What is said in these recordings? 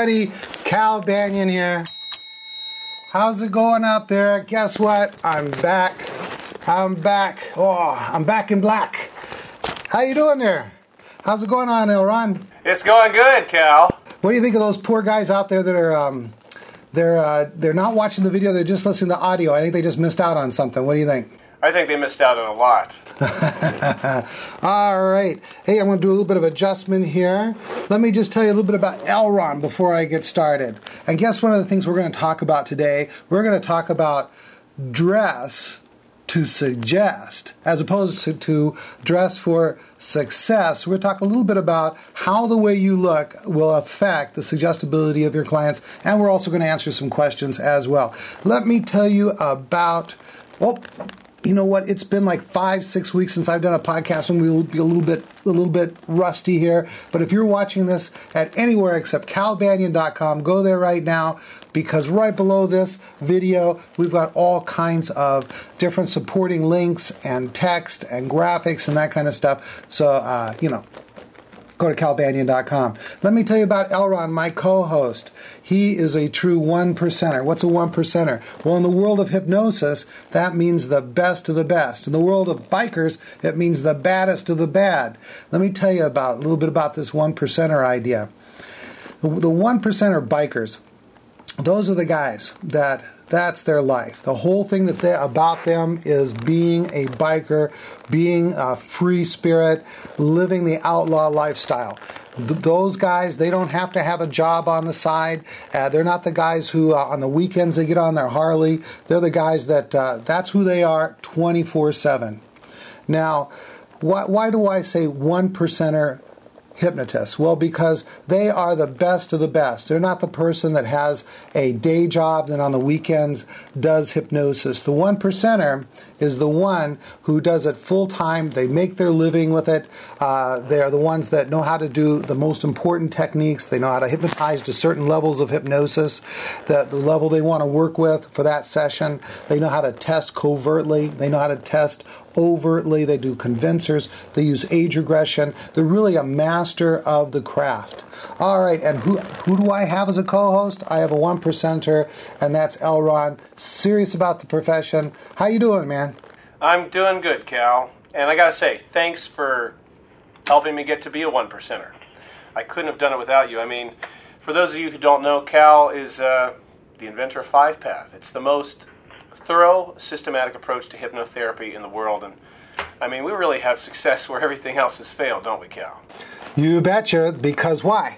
everybody, Cal Banyan here. How's it going out there? Guess what? I'm back. Oh, I'm back in black. How you doing there? How's it going on, Elron? It's going good, Cal. What do you think of those poor guys out there that are they're not watching the video, they're just listening to audio? I think they just missed out on something. What do you think? I think they missed out on a lot. All right. Hey, I'm going to do a little bit of adjustment here. Let me just tell you a little bit about Elron before I get started. And guess one of the things we're going to talk about today? We're going to talk about dress to suggest, as opposed to dress for success. We're going to talk a little bit about how the way you look will affect the suggestibility of your clients, and we're also going to answer some questions as well. Let me tell you about, you know what? It's been like 5-6 weeks since I've done a podcast, and we'll be a little bit rusty here. But if you're watching this at anywhere except calbanyan.com, go there right now, because right below this video, we've got all kinds of different supporting links and text and graphics and that kind of stuff. So, go to calbanyan.com. Let me tell you about Elron, my co-host. He is a true one percenter. What's a one percenter? Well, in the world of hypnosis, that means the best of the best. In the world of bikers, it means the baddest of the bad. Let me tell you a little bit about this one percenter idea. The one percenter bikers, those are the guys that's their life. The whole thing about them is being a biker, being a free spirit, living the outlaw lifestyle. Those guys, they don't have to have a job on the side. They're not the guys who on the weekends they get on their Harley. They're the guys that's who they are 24/7. Now, why do I say one percenter hypnotists? Well, because they are the best of the best. They're not the person that has a day job and on the weekends does hypnosis. The one percenter is the one who does it full time. They make their living with it. They are the ones that know how to do the most important techniques. They know how to hypnotize to certain levels of hypnosis, the level they want to work with for that session. They know how to test covertly. They know how to test overtly. They do convincers. They use age regression. They're really a master of the craft. All right, and who do I have as a co-host? I have a one percenter, and that's Elron, serious about the profession. How you doing, man? I'm doing good, Cal. And I gotta say, thanks for helping me get to be a one percenter. I couldn't have done it without you. I mean, for those of you who don't know, Cal is the inventor of 5-Path. It's the most thorough, systematic approach to hypnotherapy in the world. And I mean, we really have success where everything else has failed, don't we, Cal? You betcha, because why?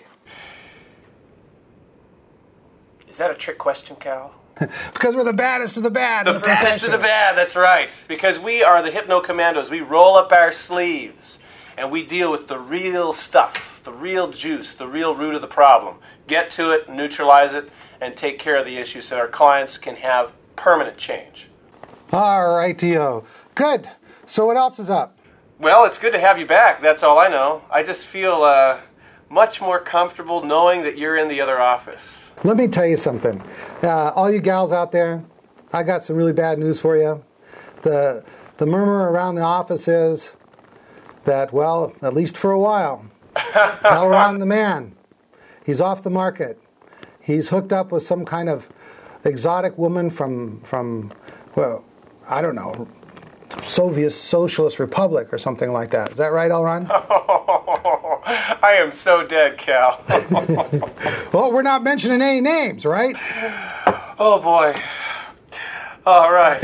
Is that a trick question, Cal? Because we're the baddest of the bad. The baddest of the bad, that's right. Because we are the Hypno Commandos. We roll up our sleeves and we deal with the real stuff, the real juice, the real root of the problem. Get to it, neutralize it, and take care of the issues so our clients can have permanent change. All righty-o. Good. So what else is up? Well, it's good to have you back. That's all I know. I just feel much more comfortable knowing that you're in the other office. Let me tell you something. All you gals out there, I got some really bad news for you. The murmur around the office is that, well, at least for a while, Elron the man, he's off the market. He's hooked up with some kind of exotic woman from well, I don't know, Soviet Socialist Republic or something like that. Is that right, Elron? Oh, I am so dead, Cal. Well, we're not mentioning any names, right? Oh, boy. All right.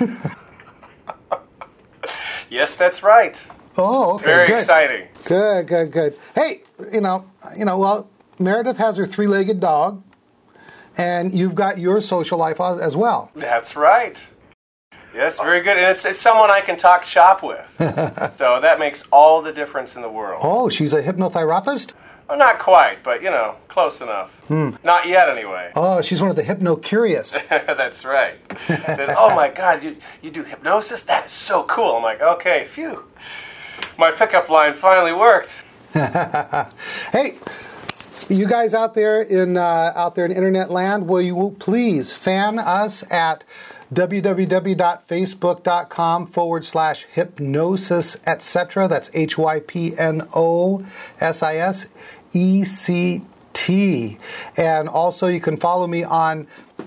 Yes, that's right. Oh, okay. Very good. exciting. Good. Hey, well, Meredith has her three-legged dog, and you've got your social life as well. That's right. Yes, very good. And it's someone I can talk shop with. So that makes all the difference in the world. Oh, she's a hypnotherapist? Well, not quite, but, close enough. Not yet, anyway. Oh, she's one of the hypno-curious. That's right. I said, oh, my God, you do hypnosis? That is so cool. I'm like, okay, phew. My pickup line finally worked. Hey, you guys out there in internet land, will you please fan us at www.facebook.com/hypnosis, etc. That's HYPNOSISECT. And also you can follow me on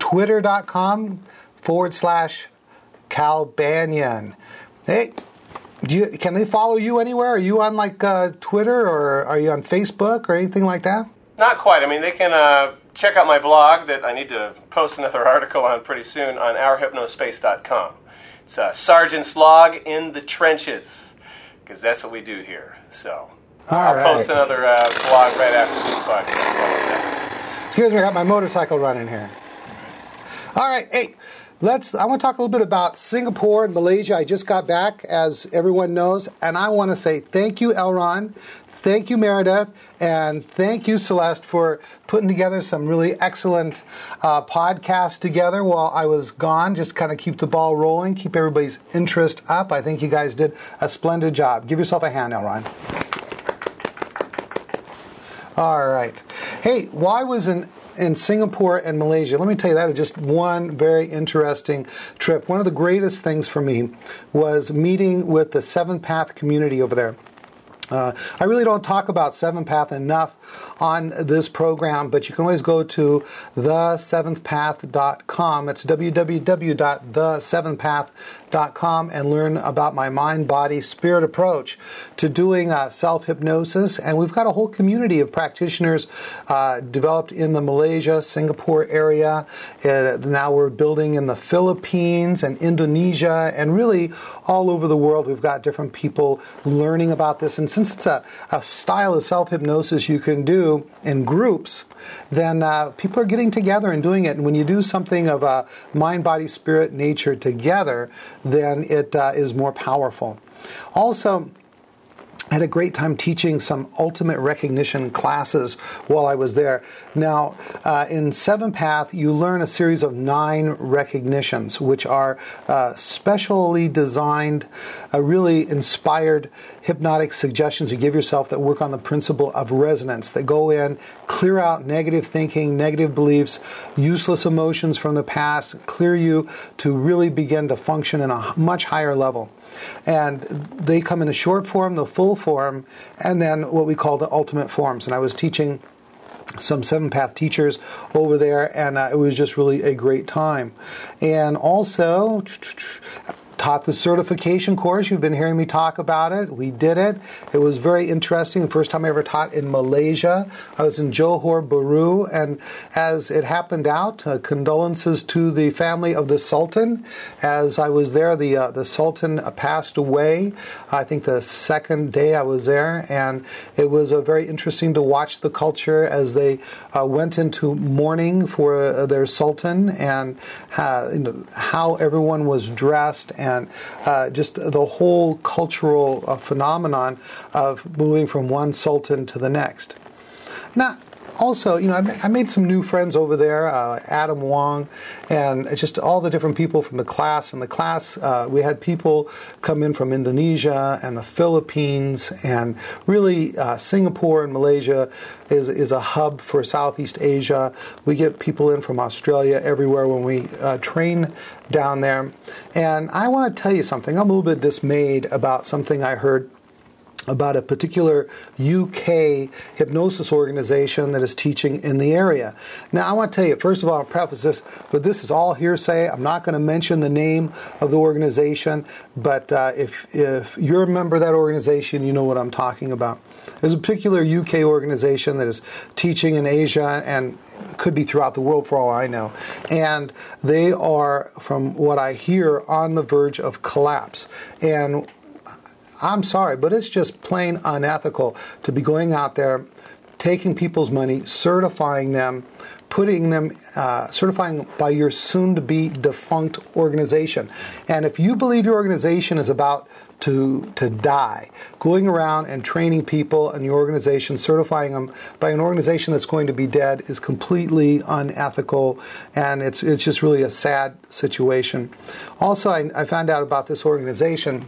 twitter.com/Cal Banyan. Hey, can they follow you anywhere? Are you on like Twitter, or are you on Facebook or anything like that? Not quite. I mean, they can check out my blog that I need to post another article on pretty soon on ourhypnospace.com. It's Sergeant's Log in the Trenches, because that's what we do here. So I'll post another blog right after this podcast. Excuse me, I got my motorcycle running here. All right, hey, I want to talk a little bit about Singapore and Malaysia. I just got back, as everyone knows, and I want to say thank you, Elron. Thank you, Meredith, and thank you, Celeste, for putting together some really excellent podcasts together while I was gone. Just kind of keep the ball rolling, keep everybody's interest up. I think you guys did a splendid job. Give yourself a hand, Elron. All right. Hey, while I was in Singapore and Malaysia, let me tell you, that was just one very interesting trip. One of the greatest things for me was meeting with the Seventh Path community over there. I really don't talk about Seventh Path enough on this program, but you can always go to theseventhpath.com. It's www.theseventhpath.com and learn about my mind, body, spirit approach to doing self-hypnosis. And we've got a whole community of practitioners developed in the Malaysia, Singapore area. Now we're building in the Philippines and Indonesia, and really all over the world. We've got different people learning about this. And since it's a style of self-hypnosis you can do in groups, then people are getting together and doing it. And when you do something of a mind, body, spirit, nature together, then it is more powerful. Also, I had a great time teaching some ultimate recognition classes while I was there. Now, in Seventh Path, you learn a series of 9 recognitions, which are specially designed, really inspired hypnotic suggestions you give yourself that work on the principle of resonance, that go in, clear out negative thinking, negative beliefs, useless emotions from the past, clear you to really begin to function in a much higher level. And they come in the short form, the full form, and then what we call the ultimate forms. And I was teaching some Seventh Path teachers over there, and it was just really a great time. And also taught the certification course. You've been hearing me talk about it. We did it. It was very interesting. The first time I ever taught in Malaysia. I was in Johor Bahru, and as it happened out, condolences to the family of the Sultan. As I was there, the Sultan passed away, I think the second day I was there, and it was very interesting to watch the culture as they went into mourning for their Sultan, and how everyone was dressed, and just the whole cultural phenomenon of moving from one sultan to the next. Now, also, I made some new friends over there, Adam Wong, and it's just all the different people from the class. In the class, we had people come in from Indonesia and the Philippines, and really Singapore and Malaysia is a hub for Southeast Asia. We get people in from Australia, everywhere when we train down there. And I want to tell you something. I'm a little bit dismayed about something I heard about a particular UK hypnosis organization that is teaching in the area. Now, I want to tell you, first of all, I'll preface this, but this is all hearsay. I'm not going to mention the name of the organization, but if you're a member of that organization, you know what I'm talking about. There's a particular UK organization that is teaching in Asia, and could be throughout the world for all I know. And they are, from what I hear, on the verge of collapse. And I'm sorry, but it's just plain unethical to be going out there, taking people's money, certifying them, putting them, certifying by your soon-to-be defunct organization. And if you believe your organization is about to die, going around and training people in your organization, certifying them by an organization that's going to be dead is completely unethical, and it's just really a sad situation. Also, I found out about this organization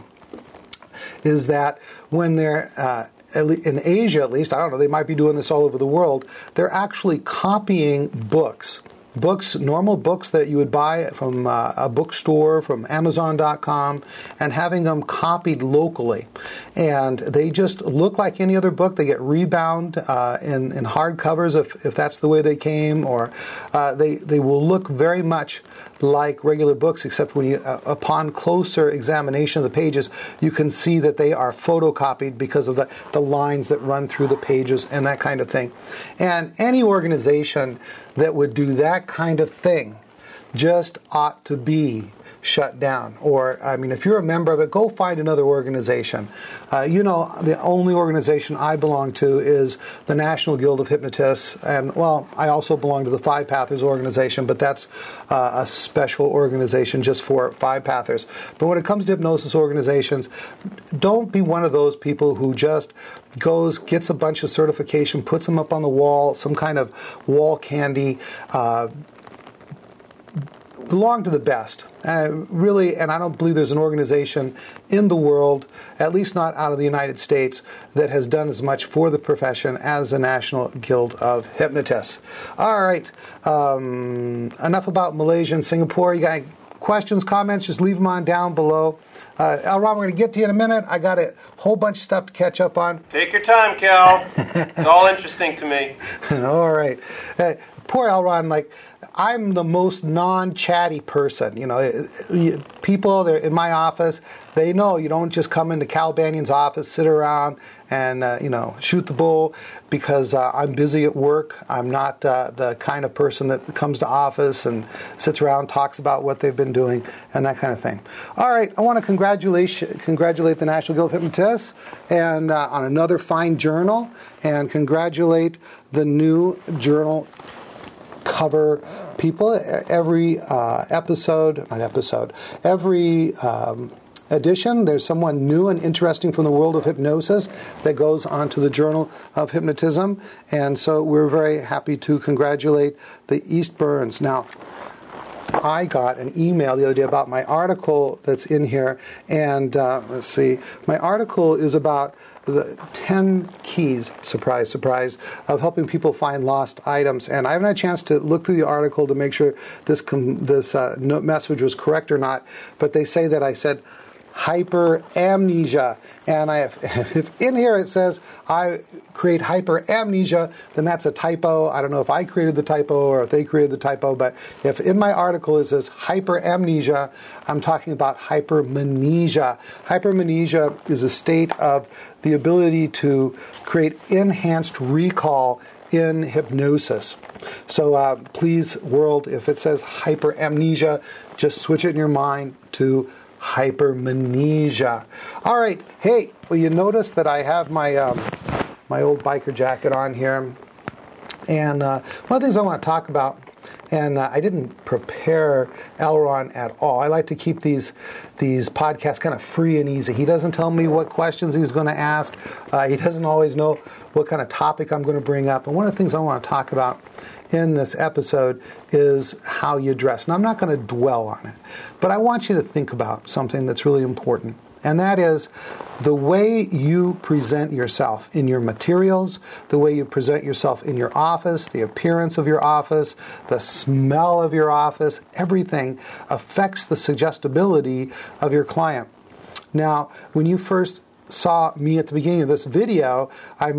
is that when they're, in Asia at least, I don't know, they might be doing this all over the world, they're actually copying books. books, normal books that you would buy from a bookstore, from Amazon.com, and having them copied locally. And they just look like any other book. They get rebound in hard covers if that's the way they came, or they will look very much like regular books, except when you, upon closer examination of the pages, you can see that they are photocopied because of the lines that run through the pages and that kind of thing. And any organization that would do that kind of thing just ought to be shut down. Or, I mean, if you're a member of it, go find another organization. The only organization I belong to is the National Guild of Hypnotists, and, well, I also belong to the Five Pathers organization, but that's a special organization just for Five Pathers. But when it comes to hypnosis organizations, don't be one of those people who just gets a bunch of certification, puts them up on the wall, some kind of wall candy. Belong to the best. Really, and I don't believe there's an organization in the world, at least not out of the United States, that has done as much for the profession as the National Guild of Hypnotists. All right, enough about Malaysia and Singapore. You got any questions, comments, just leave them on down below. L. Ron, we're going to get to you in a minute. I got a whole bunch of stuff to catch up on. Take your time, Cal. It's all interesting to me. All right. Poor L. Ron, I'm the most non-chatty person. People, they're in my office, they know you don't just come into Cal Banyan's office, sit around, and shoot the bull because I'm busy at work. I'm not the kind of person that comes to office and sits around, talks about what they've been doing, and that kind of thing. All right, I want to congratulate the National Guild of Hypnotists and on another fine journal, and congratulate the new journal cover people. Every every edition, there's someone new and interesting from the world of hypnosis that goes onto the Journal of Hypnotism, and so we're very happy to congratulate the Eastburns. Now, I got an email the other day about my article that's in here, and let's see, my article is about the 10 keys, surprise, surprise, of helping people find lost items. And I haven't had a chance to look through the article to make sure this message was correct or not, but they say that I said hyperamnesia. And if in here it says I create hyperamnesia, then that's a typo. I don't know if I created the typo or if they created the typo, but if in my article it says hyperamnesia, I'm talking about hypermnesia. Hypermnesia is a state of the ability to create enhanced recall in hypnosis. So please, world, if it says hyperamnesia, just switch it in your mind to hypermnesia. All right. Hey, well, you notice that I have my my old biker jacket on here, and one of the things I want to talk about, and I didn't prepare L. Ron at all. I like to keep these podcasts kind of free and easy. He doesn't tell me what questions he's going to ask. He doesn't always know what kind of topic I'm going to bring up. And one of the things I want to talk about in this episode is how you dress. And I'm not going to dwell on it, but I want you to think about something that's really important. And that is the way you present yourself in your materials, the way you present yourself in your office, the appearance of your office, the smell of your office, everything affects the suggestibility of your client. Now, when you first saw me at the beginning of this video,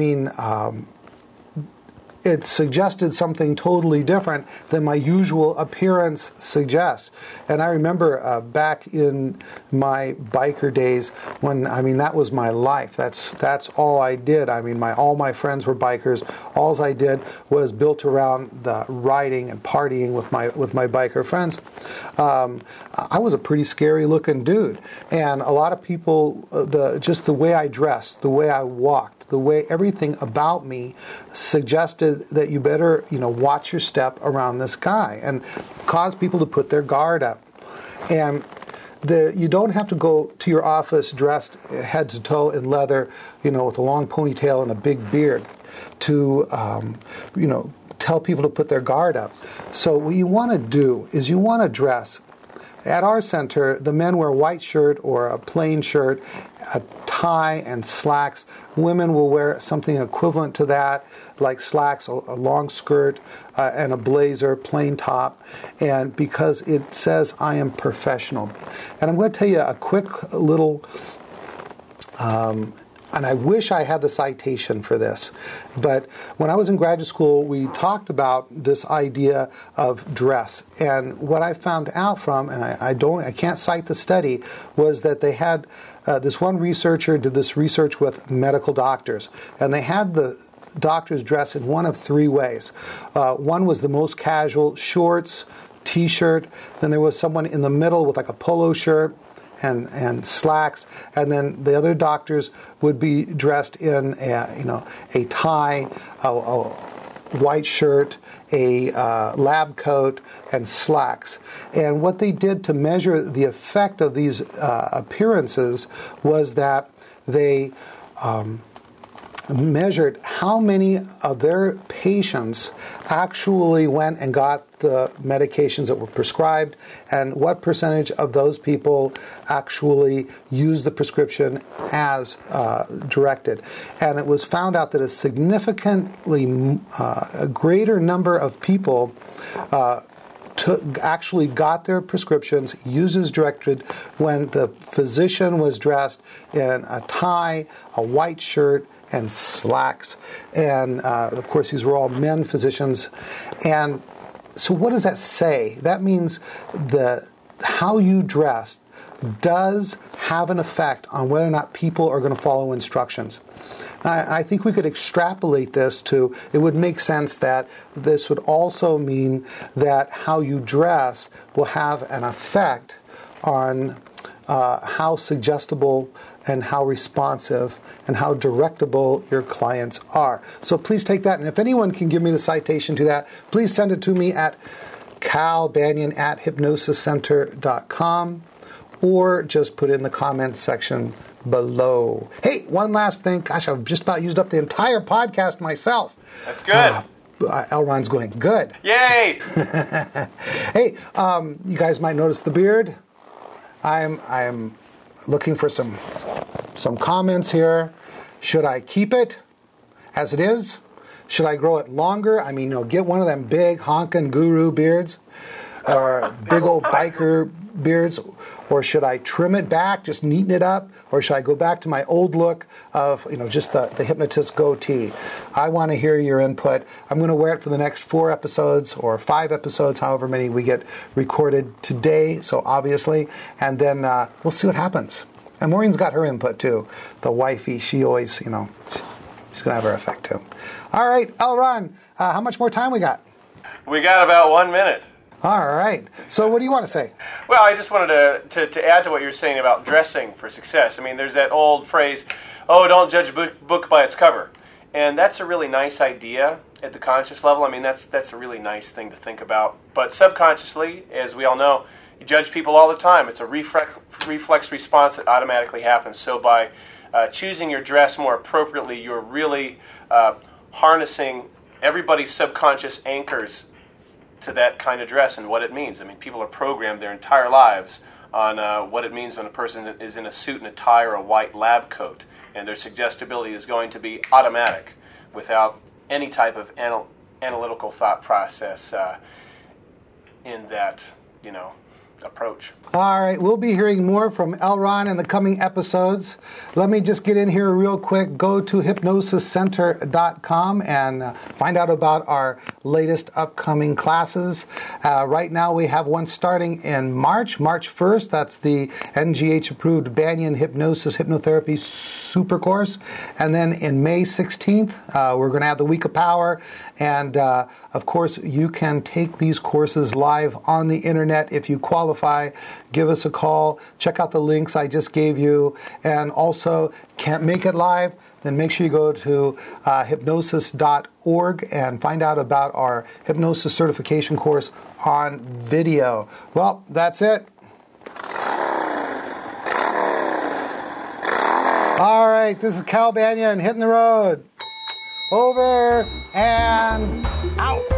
it suggested something totally different than my usual appearance suggests. And I remember back in my biker days when, that was my life. That's all I did. All my friends were bikers. All I did was built around the riding and partying with my biker friends. I was a pretty scary looking dude. And a lot of people, just the way I dressed, the way I walked, the way everything about me suggested that you better, watch your step around this guy and cause people to put their guard up. And you don't have to go to your office dressed head to toe in leather, with a long ponytail and a big beard to, tell people to put their guard up. So what you want to do is you want to dress. At our center, the men wear a white shirt or a plain shirt, a tie and slacks. Women will wear something equivalent to that, like slacks, a long skirt, and a blazer, plain top, and because it says, I am professional. And I'm going to tell you a quick little, and I wish I had the citation for this, but when I was in graduate school, we talked about this idea of dress. And what I found out from, and I can't cite the study, was that they had this one researcher did this research with medical doctors, and they had the doctors dress in one of three ways. One was the most casual, shorts, t-shirt. Then there was someone in the middle with like a polo shirt and slacks, and then the other doctors would be dressed in a tie, a white shirt, a lab coat, and slacks. And what they did to measure the effect of these appearances was that they measured how many of their patients actually went and got the medications that were prescribed, and what percentage of those people actually used the prescription as directed. And it was found out that a significantly greater number of people actually got their prescriptions used as directed when the physician was dressed in a tie, a white shirt, and slacks. And of course, these were all men physicians. And so what does that say? That means how you dress does have an effect on whether or not people are going to follow instructions. I think we could extrapolate this to, it would make sense that this would also mean that how you dress will have an effect on how suggestible and how responsive and how directable your clients are. So please take that, and if anyone can give me the citation to that, please send it to me at calbanion@hypnosiscenter.com, or just put it in the comments section below. Hey, one last thing. Gosh, I've just about used up the entire podcast myself. That's good. L. Ron's going, good. Yay! Hey, you guys might notice the beard. I'm looking for some comments here. Should I keep it as it is? Should I grow it longer? I mean, get one of them big honkin' guru beards, or big old biker beards, or should I trim it back, just neaten it up, or should I go back to my old look of, just the hypnotist goatee? I want to hear your input. I'm going to wear it for the next 4 episodes or 5 episodes, however many we get recorded today, so obviously, and then we'll see what happens. And Maureen's got her input too. The wifey, she always, she's going to have her effect too. All right, L. Ron, how much more time we got? We got about 1 minute. All right. So what do you want to say? Well, I just wanted to add to what you're saying about dressing for success. I mean, there's that old phrase, don't judge a book by its cover. And that's a really nice idea at the conscious level. I mean, that's a really nice thing to think about. But subconsciously, as we all know, you judge people all the time. It's a reflex response that automatically happens. So by choosing your dress more appropriately, you're really harnessing everybody's subconscious anchors to that kind of dress and what it means. I mean, people are programmed their entire lives on what it means when a person is in a suit and a tie or a white lab coat, and their suggestibility is going to be automatic without any type of analytical thought process in that, approach. All right, we'll be hearing more from L. Ron in the coming episodes. Let me just get in here real quick. Go to hypnosiscenter.com and find out about our latest upcoming classes. Right now we have one starting in March 1st. That's the NGH-approved Banyan Hypnosis Hypnotherapy Super Course. And then in May 16th, we're going to have the Week of Power. And, of course, you can take these courses live on the internet if you qualify. Give us a call. Check out the links I just gave you. And also, can't make it live? Then make sure you go to hypnosis.org and find out about our hypnosis certification course on video. Well, that's it. All right, this is Cal Banyan hitting the road. Over and out.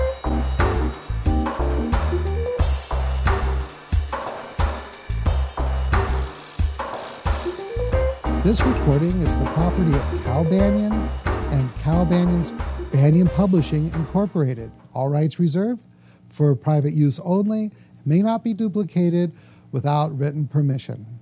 This recording is the property of Cal Banyan and Cal Banyan's Banyan Publishing Incorporated. All rights reserved for private use only. May not be duplicated without written permission.